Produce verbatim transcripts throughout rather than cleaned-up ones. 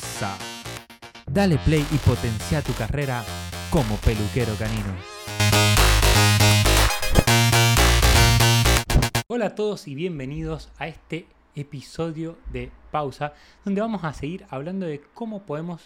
Pausa. Dale play y potencia tu carrera como peluquero canino. Hola a todos y bienvenidos a este episodio de Pausa, donde vamos a seguir hablando de cómo podemos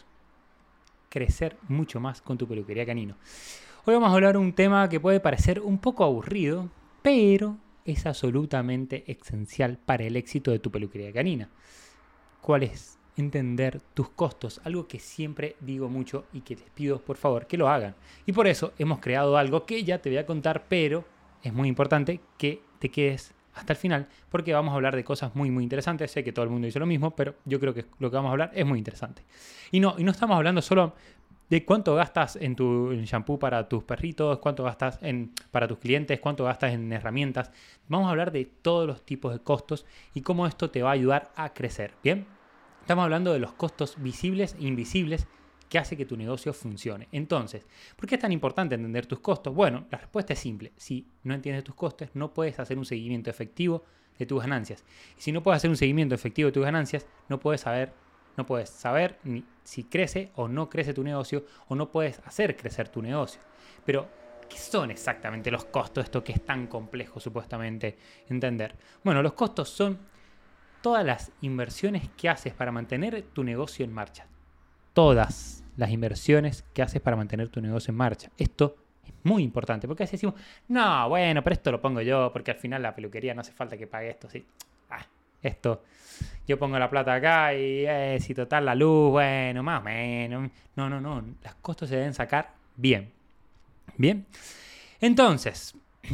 crecer mucho más con tu peluquería canino. Hoy vamos a hablar de un tema que puede parecer un poco aburrido, pero es absolutamente esencial para el éxito de tu peluquería canina. ¿Cuál es? Entender tus costos, algo que siempre digo mucho y que les pido por favor que lo hagan. Y por eso hemos creado algo que ya te voy a contar, pero es muy importante que te quedes hasta el final, porque vamos a hablar de cosas muy muy interesantes. Sé que todo el mundo dice lo mismo, pero yo creo que lo que vamos a hablar es muy interesante. Y no, y no estamos hablando solo de cuánto gastas en tu en shampoo para tus perritos, cuánto gastas en, para tus clientes, cuánto gastas en herramientas. Vamos a hablar de todos los tipos de costos y cómo esto te va a ayudar a crecer, ¿bien? Estamos hablando de los costos visibles e invisibles que hace que tu negocio funcione. Entonces, ¿por qué es tan importante entender tus costos? Bueno, la respuesta es simple. Si no entiendes tus costos, no puedes hacer un seguimiento efectivo de tus ganancias. Y si no puedes hacer un seguimiento efectivo de tus ganancias, no puedes saber, no puedes saber ni si crece o no crece tu negocio, o no puedes hacer crecer tu negocio. Pero, ¿qué son exactamente los costos? Esto que es tan complejo supuestamente entender. Bueno, los costos son todas las inversiones que haces para mantener tu negocio en marcha. Todas las inversiones que haces para mantener tu negocio en marcha. Esto es muy importante, porque a veces decimos, no, bueno, pero esto lo pongo yo, porque al final la peluquería no hace falta que pague esto, sí. Ah, esto, yo pongo la plata acá y eh, si total la luz, bueno, más o menos. No, no, no, los costos se deben sacar bien. Bien, entonces,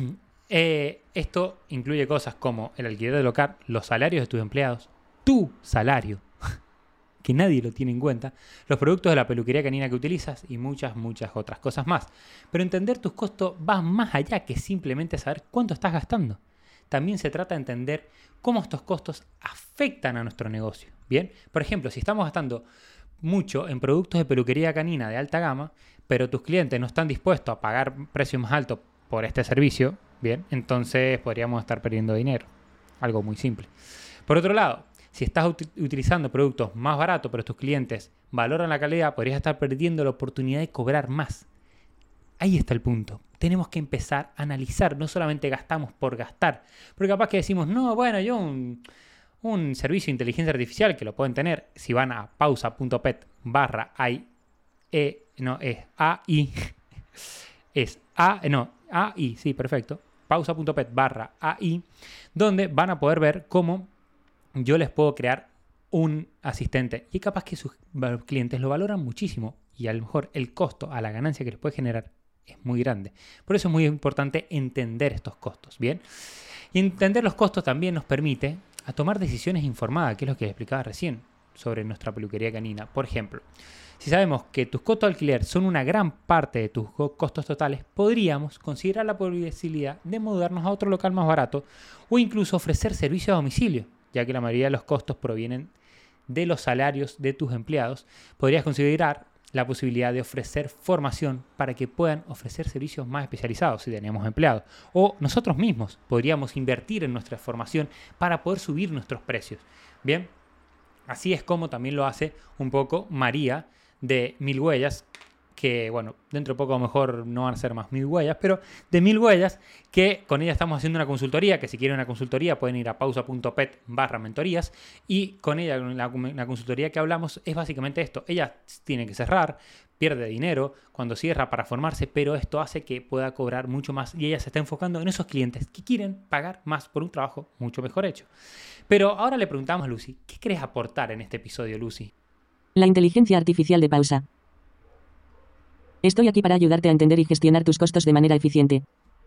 eh, esto incluye cosas como el alquiler del local, los salarios de tus empleados, tu salario, que nadie lo tiene en cuenta, los productos de la peluquería canina que utilizas y muchas, muchas otras cosas más. Pero entender tus costos va más allá que simplemente saber cuánto estás gastando. También se trata de entender cómo estos costos afectan a nuestro negocio. Bien, por ejemplo, si estamos gastando mucho en productos de peluquería canina de alta gama, pero tus clientes no están dispuestos a pagar precios más altos por este servicio, bien, entonces podríamos estar perdiendo dinero. Algo muy simple. Por otro lado, si estás ut- utilizando productos más baratos, pero tus clientes valoran la calidad, podrías estar perdiendo la oportunidad de cobrar más. Ahí está el punto. Tenemos que empezar a analizar, no solamente gastamos por gastar. Porque capaz que decimos, no, bueno, yo un, un servicio de inteligencia artificial que lo pueden tener si van a pausa.pet barra AI, e, no, es AI, es A, no, AI, sí, perfecto, pausa.pet barra AI, donde van a poder ver cómo yo les puedo crear un asistente y capaz que sus clientes lo valoran muchísimo y a lo mejor el costo a la ganancia que les puede generar es muy grande. Por eso es muy importante entender estos costos, ¿bien? Y entender los costos también nos permite a tomar decisiones informadas, que es lo que explicaba recién sobre nuestra peluquería canina. Por ejemplo, si sabemos que tus costos de alquiler son una gran parte de tus costos totales, podríamos considerar la posibilidad de mudarnos a otro local más barato o incluso ofrecer servicio a domicilio, ya que la mayoría de los costos provienen de los salarios de tus empleados. Podrías considerar la posibilidad de ofrecer formación para que puedan ofrecer servicios más especializados si tenemos empleados. O nosotros mismos podríamos invertir en nuestra formación para poder subir nuestros precios. Bien, así es como también lo hace un poco María de Mil Huellas, que bueno, dentro de poco a lo mejor no van a ser más Mil Huellas, pero de Mil Huellas, que con ella estamos haciendo una consultoría, que si quieren una consultoría pueden ir a pausa.pet barra mentorías, y con ella, la, la consultoría que hablamos es básicamente esto. Ella tiene que cerrar, pierde dinero cuando cierra para formarse, pero esto hace que pueda cobrar mucho más y ella se está enfocando en esos clientes que quieren pagar más por un trabajo mucho mejor hecho. Pero ahora le preguntamos a Lucy, ¿qué querés aportar en este episodio, Lucy? La inteligencia artificial de Pausa. Estoy aquí para ayudarte a entender y gestionar tus costos de manera eficiente.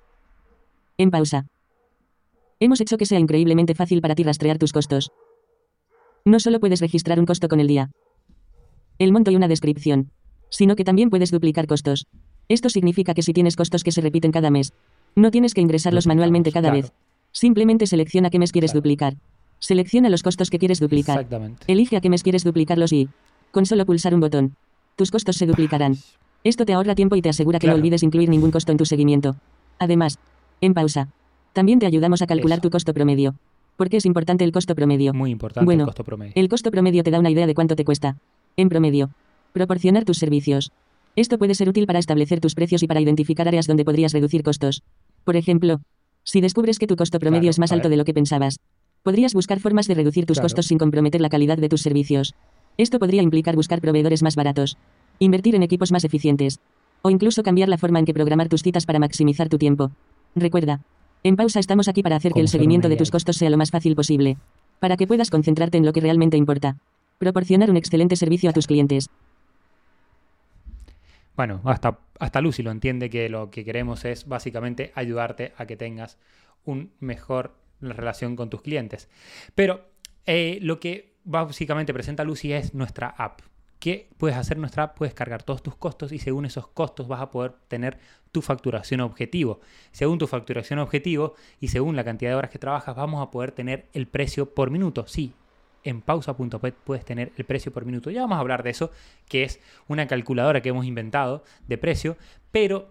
En Pausa. Hemos hecho que sea increíblemente fácil para ti rastrear tus costos. No solo puedes registrar un costo con el día, el monto y una descripción, sino que también puedes duplicar costos. Esto significa que si tienes costos que se repiten cada mes, no tienes que ingresarlos manualmente cada claro. vez. Simplemente selecciona qué mes quieres Claro. duplicar. Selecciona los costos que quieres duplicar. Exactamente. Elige a qué mes quieres duplicarlos y, con solo pulsar un botón, tus costos se duplicarán. Esto te ahorra tiempo y te asegura que Claro. no olvides incluir ningún costo en tu seguimiento. Además, en Pausa, también te ayudamos a calcular Eso. tu costo promedio. ¿Por qué es importante el costo promedio? Muy importante Bueno, el costo promedio. El costo promedio te da una idea de cuánto te cuesta En promedio. Proporcionar tus servicios. Esto puede ser útil para establecer tus precios y para identificar áreas donde podrías reducir costos. Por ejemplo, si descubres que tu costo promedio Claro, es más a alto ver. de lo que pensabas, podrías buscar formas de reducir tus Claro. costos sin comprometer la calidad de tus servicios. Esto podría implicar buscar proveedores más baratos, invertir en equipos más eficientes, o incluso cambiar la forma en que programar tus citas para maximizar tu tiempo. Recuerda, en Pausa estamos aquí para hacer que Como el ser seguimiento una de tus A I. costos sea lo más fácil posible, para que puedas concentrarte en lo que realmente importa. Proporcionar un excelente servicio a tus clientes. Bueno, hasta, hasta Lucy lo entiende, que lo que queremos es básicamente ayudarte a que tengas una mejor relación con tus clientes. Pero eh, lo que básicamente presenta Lucy es nuestra app. ¿Qué puedes hacer en nuestra app? Puedes cargar todos tus costos y según esos costos vas a poder tener tu facturación objetivo. Según tu facturación objetivo y según la cantidad de horas que trabajas, vamos a poder tener el precio por minuto. Sí, en pausa punto pet puedes tener el precio por minuto. Ya vamos a hablar de eso, que es una calculadora que hemos inventado de precio, pero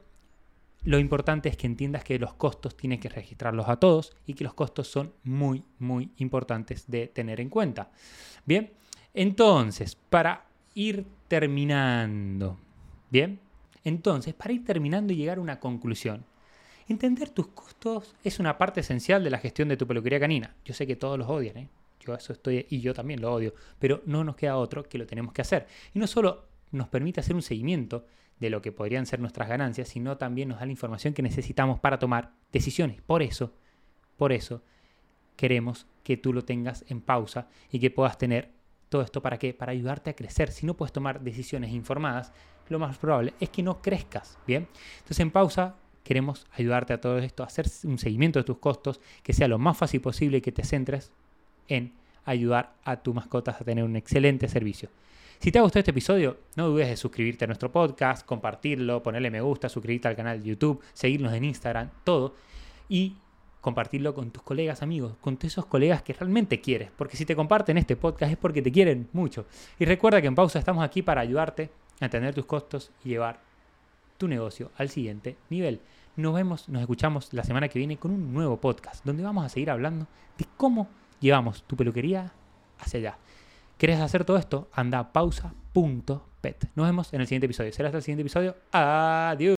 lo importante es que entiendas que los costos tienes que registrarlos a todos y que los costos son muy, muy importantes de tener en cuenta. Bien, entonces, para ir terminando, bien, entonces, para ir terminando y llegar a una conclusión, entender tus costos es una parte esencial de la gestión de tu peluquería canina. Yo sé que todos los odian, ¿eh? Yo eso estoy, y yo también lo odio, pero no nos queda otro que lo tenemos que hacer. Y no solo nos permite hacer un seguimiento de lo que podrían ser nuestras ganancias, sino también nos da la información que necesitamos para tomar decisiones. Por eso, por eso, queremos que tú lo tengas en pausa y que puedas tener todo esto. ¿Para qué? Para ayudarte a crecer. Si no puedes tomar decisiones informadas, lo más probable es que no crezcas, ¿bien? Entonces, en pausa queremos ayudarte a todo esto, a hacer un seguimiento de tus costos, que sea lo más fácil posible y que te centres en ayudar a tus mascotas a tener un excelente servicio. Si te ha gustado este episodio, no dudes de suscribirte a nuestro podcast, compartirlo, ponerle me gusta, suscribirte al canal de YouTube, seguirnos en Instagram, todo, y compartirlo con tus colegas, amigos, con todos esos colegas que realmente quieres, porque si te comparten este podcast es porque te quieren mucho. Y recuerda que en Pausa estamos aquí para ayudarte a entender tus costos y llevar tu negocio al siguiente nivel. Nos vemos, nos escuchamos la semana que viene con un nuevo podcast, donde vamos a seguir hablando de cómo llevamos tu peluquería hacia allá. ¿Querés hacer todo esto? Anda a pausa punto pet. Nos vemos en el siguiente episodio. Será hasta el siguiente episodio. Adiós.